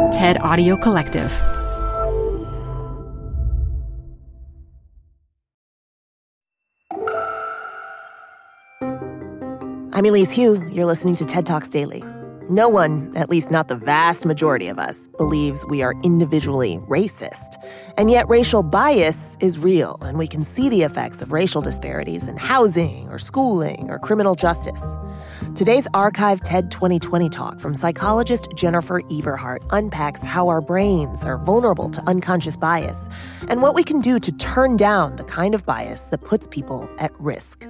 TED Audio Collective. I'm Elise Hu. You're listening to TED Talks Daily. No one, at least not the vast majority of us, believes we are individually racist. And yet racial bias is real, and we can see the effects of racial disparities in housing or schooling or criminal justice. Today's archived TED 2020 talk from psychologist Jennifer Everhart unpacks how our brains are vulnerable to unconscious bias and what we can do to turn down the kind of bias that puts people at risk.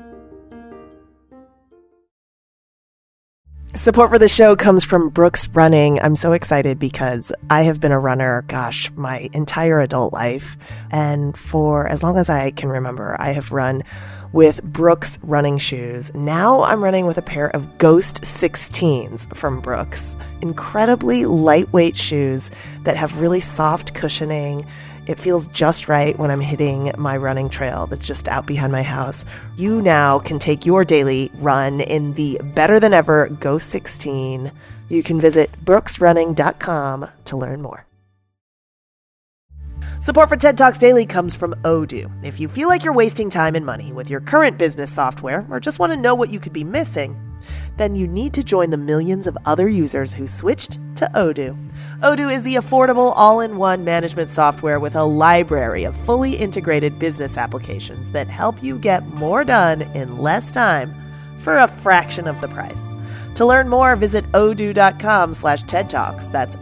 Support for the show comes from Brooks Running. I'm so excited because I have been a runner, my entire adult life. And for as long as I can remember, I have run with Brooks running shoes. Now I'm running with a pair of Ghost 16s from Brooks. Incredibly lightweight shoes that have really soft cushioning. It feels just right when I'm hitting my running trail that's just out behind my house. You now can take your daily run in the better than ever Ghost 16. You can visit brooksrunning.com to learn more. Support for TED Talks Daily comes from Odoo. If you feel like you're wasting time and money with your current business software or just want to know what you could be missing, then you need to join the millions of other users who switched to Odoo. Odoo is the affordable all-in-one management software with a library of fully integrated business applications that help you get more done in less time for a fraction of the price. To learn more, visit odoo.com/TED Talks. That's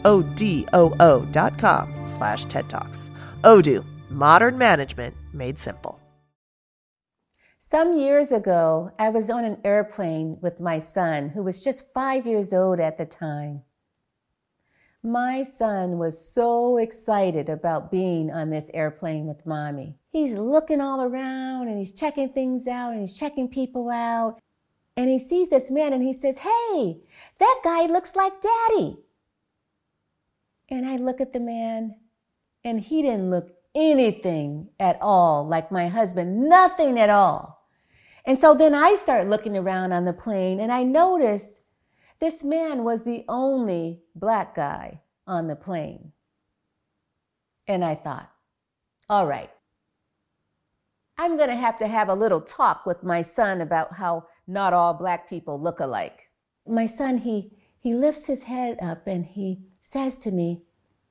ODOO.com/TED Talks. Odoo, modern management made simple. Some years ago, I was on an airplane with my son, who was just 5 years old at the time. My son was so excited about being on this airplane with Mommy. He's looking all around and he's checking things out and he's checking people out. And he sees this man and he says, "Hey, that guy looks like Daddy." And I look at the man and he didn't look anything at all like my husband, nothing at all. And so then I start looking around on the plane and I noticed this man was the only black guy on the plane. And I thought, all right, I'm going to have a little talk with my son about how not all black people look alike. My son, he lifts his head up and he says to me,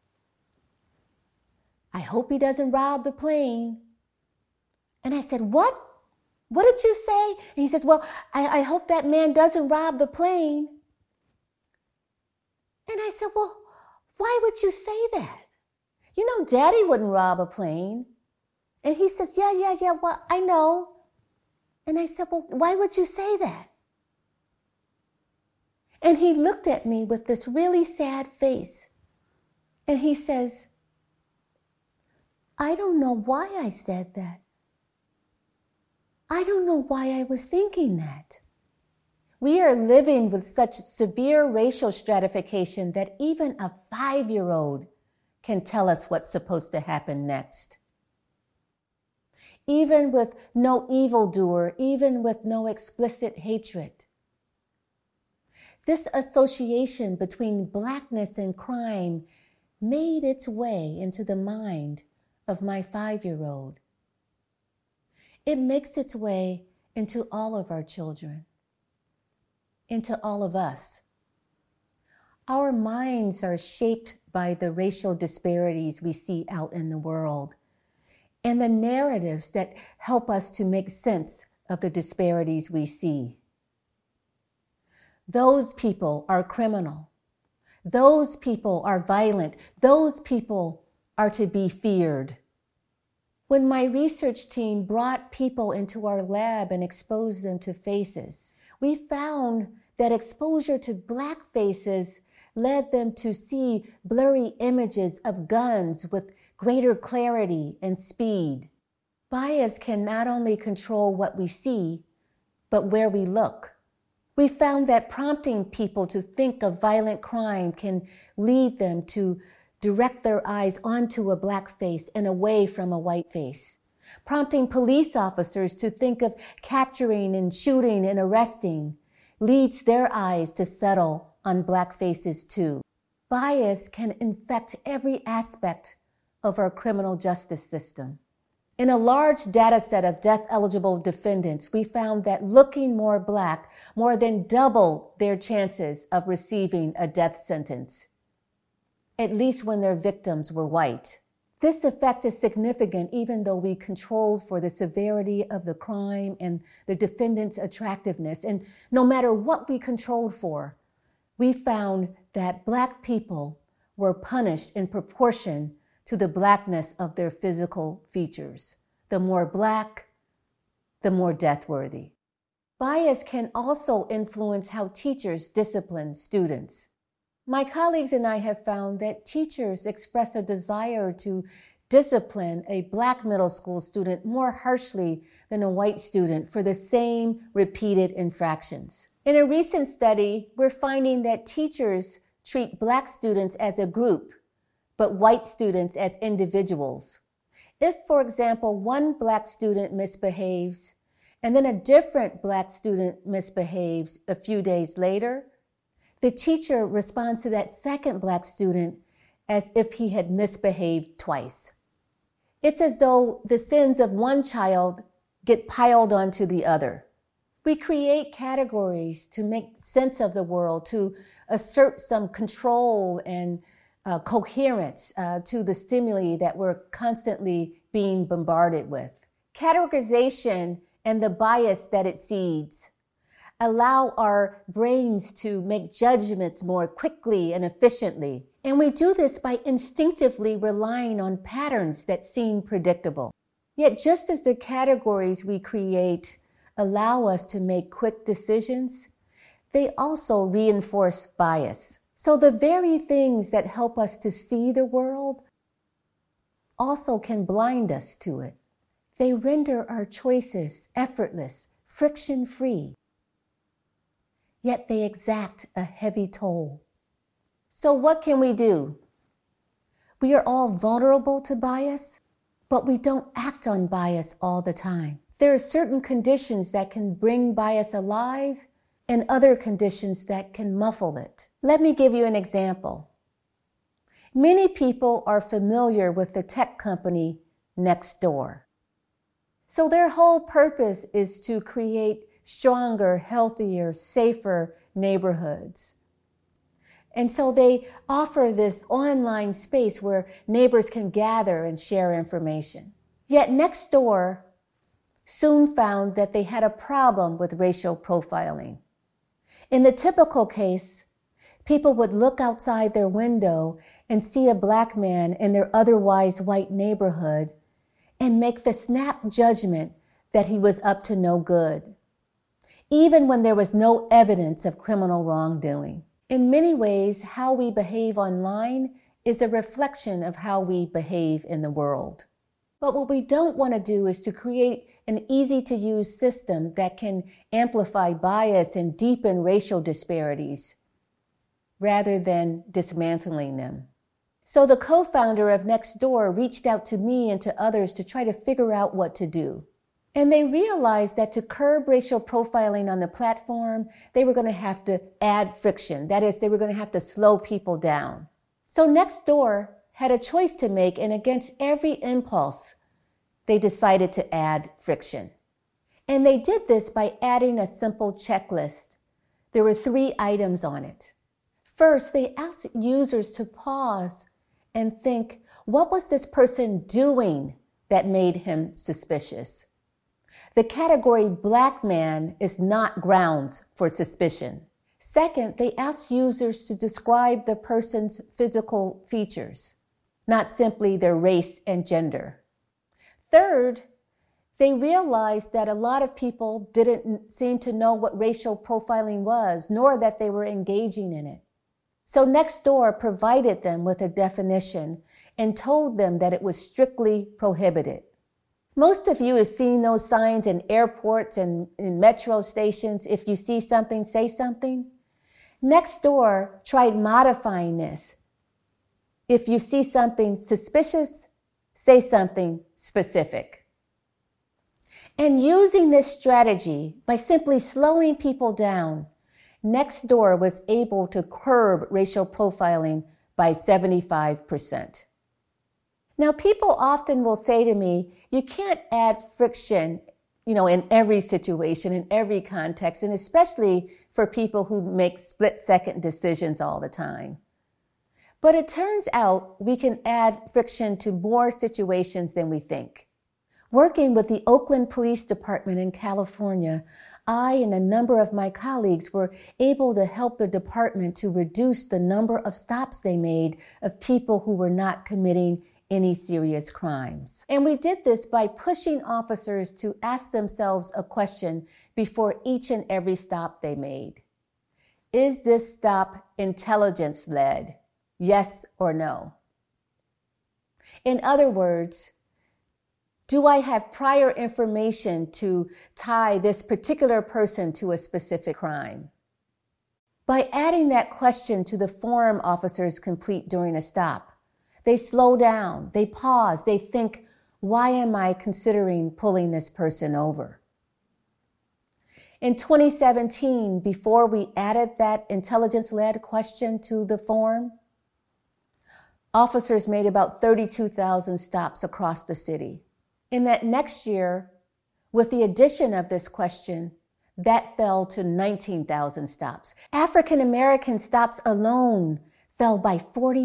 "I hope he doesn't rob the plane." And I said, "What? What did you say?" And he says, "Well, I hope that man doesn't rob the plane." And I said, "Well, why would you say that? You know, Daddy wouldn't rob a plane." And he says, yeah, well, I know. And I said, "Well, why would you say that?" And he looked at me with this really sad face. And he says, "I don't know why I said that. I don't know why I was thinking that." We are living with such severe racial stratification that even a 5-year-old can tell us what's supposed to happen next. Even with no evildoer, even with no explicit hatred. This association between blackness and crime made its way into the mind of my 5-year-old. It makes its way into all of our children, into all of us. Our minds are shaped by the racial disparities we see out in the world and the narratives that help us to make sense of the disparities we see. Those people are criminal. Those people are violent. Those people are to be feared. When my research team brought people into our lab and exposed them to faces, we found that exposure to black faces led them to see blurry images of guns with greater clarity and speed. Bias can not only control what we see, but where we look. We found that prompting people to think of violent crime can lead them to direct their eyes onto a black face and away from a white face. Prompting police officers to think of capturing and shooting and arresting leads their eyes to settle on black faces too. Bias can infect every aspect of our criminal justice system. In a large data set of death-eligible defendants, we found that looking more Black more than doubled their chances of receiving a death sentence, at least when their victims were white. This effect is significant even though we controlled for the severity of the crime and the defendant's attractiveness. And no matter what we controlled for, we found that Black people were punished in proportion to the Blackness of their physical features. The more Black, the more death-worthy. Bias can also influence how teachers discipline students. My colleagues and I have found that teachers express a desire to discipline a Black middle school student more harshly than a white student for the same repeated infractions. In a recent study, we're finding that teachers treat Black students as a group, but white students as individuals. If, for example, one Black student misbehaves and then a different Black student misbehaves a few days later, the teacher responds to that second Black student as if he had misbehaved twice. It's as though the sins of one child get piled onto the other. We create categories to make sense of the world, to assert some control and coherence to the stimuli that we're constantly being bombarded with. Categorization and the bias that it seeds allow our brains to make judgments more quickly and efficiently. And we do this by instinctively relying on patterns that seem predictable. Yet just as the categories we create allow us to make quick decisions, they also reinforce bias. So the very things that help us to see the world also can blind us to it. They render our choices effortless, friction-free. Yet they exact a heavy toll. So what can we do? We are all vulnerable to bias, but we don't act on bias all the time. There are certain conditions that can bring bias alive and other conditions that can muffle it. Let me give you an example. Many people are familiar with the tech company Nextdoor. So their whole purpose is to create stronger, healthier, safer neighborhoods. And so they offer this online space where neighbors can gather and share information. Yet Nextdoor soon found that they had a problem with racial profiling. In the typical case, people would look outside their window and see a Black man in their otherwise white neighborhood and make the snap judgment that he was up to no good, even when there was no evidence of criminal wrongdoing. In many ways, how we behave online is a reflection of how we behave in the world. But what we don't want to do is to create an easy-to-use system that can amplify bias and deepen racial disparities, rather than dismantling them. So the co-founder of Nextdoor reached out to me and to others to try to figure out what to do. And they realized that to curb racial profiling on the platform, they were going to have to add friction. That is, they were going to have to slow people down. So Nextdoor had a choice to make, and against every impulse, they decided to add friction. And they did this by adding a simple checklist. There were 3 items on it. First, they asked users to pause and think, what was this person doing that made him suspicious? The category Black man is not grounds for suspicion. Second, they asked users to describe the person's physical features, not simply their race and gender. Third, they realized that a lot of people didn't seem to know what racial profiling was, nor that they were engaging in it. So Nextdoor provided them with a definition and told them that it was strictly prohibited. Most of you have seen those signs in airports and in metro stations, if you see something, say something. Nextdoor tried modifying this. If you see something suspicious, say something specific. And using this strategy, by simply slowing people down, Nextdoor was able to curb racial profiling by 75%. Now, people often will say to me, you can't add friction, in every situation, in every context, and especially for people who make split-second decisions all the time. But it turns out we can add friction to more situations than we think. Working with the Oakland Police Department in California, I and a number of my colleagues were able to help the department to reduce the number of stops they made of people who were not committing any serious crimes. And we did this by pushing officers to ask themselves a question before each and every stop they made. Is this stop intelligence-led? Yes or no? In other words, do I have prior information to tie this particular person to a specific crime? By adding that question to the form officers complete during a stop, they slow down, they pause, they think, why am I considering pulling this person over? In 2017, before we added that intelligence-led question to the form, officers made about 32,000 stops across the city. In that next year, with the addition of this question, that fell to 19,000 stops. African American stops alone fell by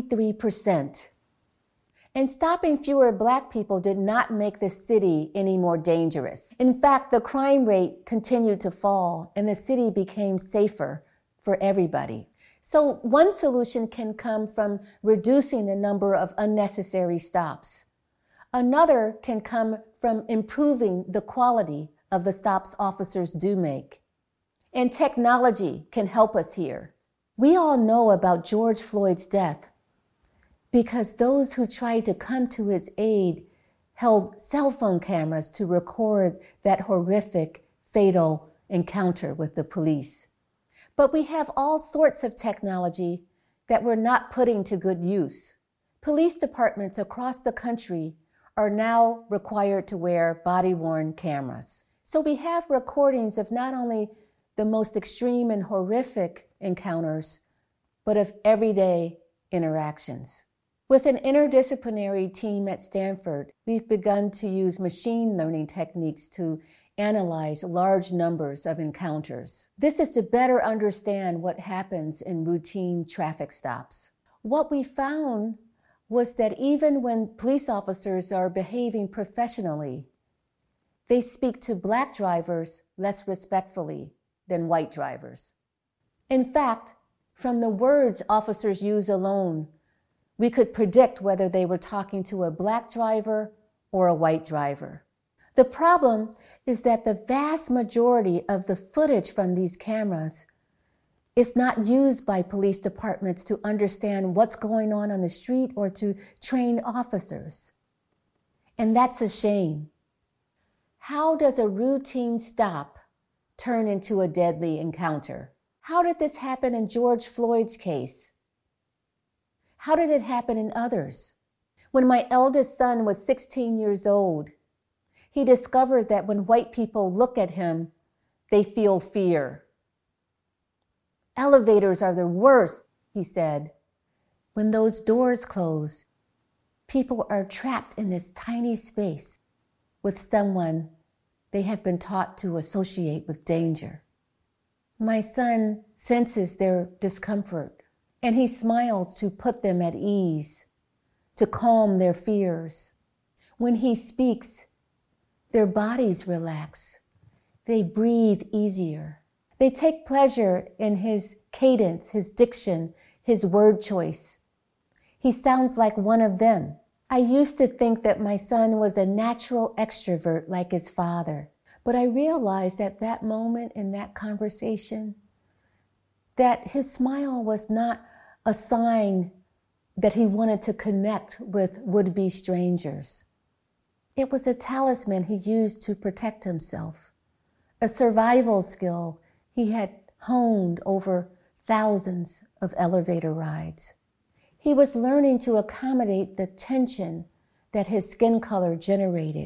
43%. And stopping fewer Black people did not make the city any more dangerous. In fact, the crime rate continued to fall and the city became safer for everybody. So one solution can come from reducing the number of unnecessary stops. Another can come from improving the quality of the stops officers do make. And technology can help us here. We all know about George Floyd's death because those who tried to come to his aid held cell phone cameras to record that horrific, fatal encounter with the police. But we have all sorts of technology that we're not putting to good use. Police departments across the country are now required to wear body-worn cameras. So we have recordings of not only the most extreme and horrific encounters, but of everyday interactions. With an interdisciplinary team at Stanford, we've begun to use machine learning techniques to analyze large numbers of encounters. This is to better understand what happens in routine traffic stops. What we found was that even when police officers are behaving professionally, they speak to Black drivers less respectfully than white drivers. In fact, from the words officers use alone, we could predict whether they were talking to a Black driver or a white driver. The problem is that the vast majority of the footage from these cameras is not used by police departments to understand what's going on the street or to train officers. And that's a shame. How does a routine stop turn into a deadly encounter? How did this happen in George Floyd's case? How did it happen in others? When my eldest son was 16 years old, he discovered that when white people look at him, they feel fear. Elevators are the worst, he said. When those doors close, people are trapped in this tiny space with someone they have been taught to associate with danger. My son senses their discomfort, and he smiles to put them at ease, to calm their fears. When he speaks, their bodies relax. They breathe easier. They take pleasure in his cadence, his diction, his word choice. He sounds like one of them. I used to think that my son was a natural extrovert like his father, but I realized at that moment in that conversation that his smile was not a sign that he wanted to connect with would-be strangers. It was a talisman he used to protect himself, a survival skill he had honed over thousands of elevator rides. He was learning to accommodate the tension that his skin color generated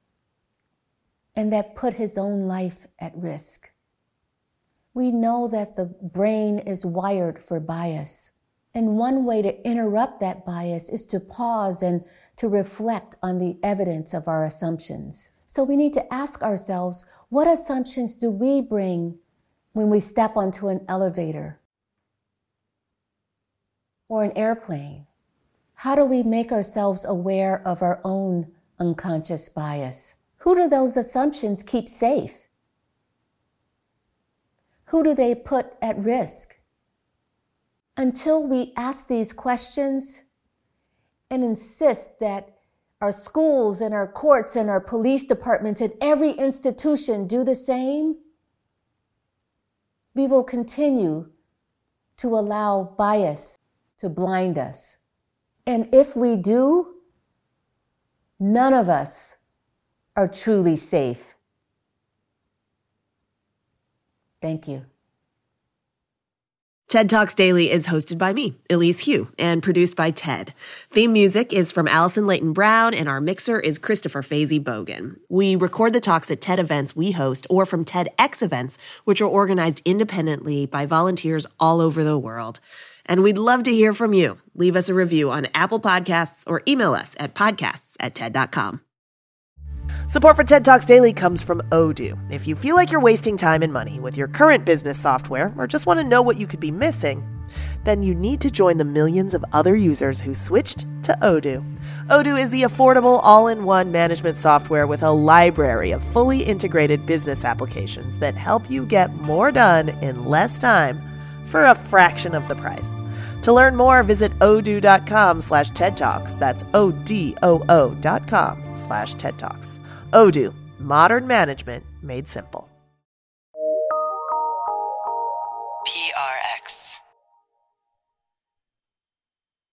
and that put his own life at risk. We know that the brain is wired for bias. And one way to interrupt that bias is to pause and to reflect on the evidence of our assumptions. So we need to ask ourselves, what assumptions do we bring when we step onto an elevator or an airplane? How do we make ourselves aware of our own unconscious bias? Who do those assumptions keep safe? Who do they put at risk? Until we ask these questions and insist that our schools and our courts and our police departments and every institution do the same, we will continue to allow bias to blind us. And if we do, none of us are truly safe. Thank you. TED Talks Daily is hosted by me, Elise Hu, and produced by TED. Theme music is from Allison Leighton Brown, and our mixer is Christopher Fazy Bogan. We record the talks at TED events we host or from TEDx events, which are organized independently by volunteers all over the world. And we'd love to hear from you. Leave us a review on Apple Podcasts or email us at podcasts@ted.com. Support for TED Talks Daily comes from Odoo. If you feel like you're wasting time and money with your current business software or just want to know what you could be missing, then you need to join the millions of other users who switched to Odoo. Odoo is the affordable all-in-one management software with a library of fully integrated business applications that help you get more done in less time for a fraction of the price. To learn more, visit odoo.com/TED Talks. That's ODOO.com/TED Talks. Odoo, modern management made simple.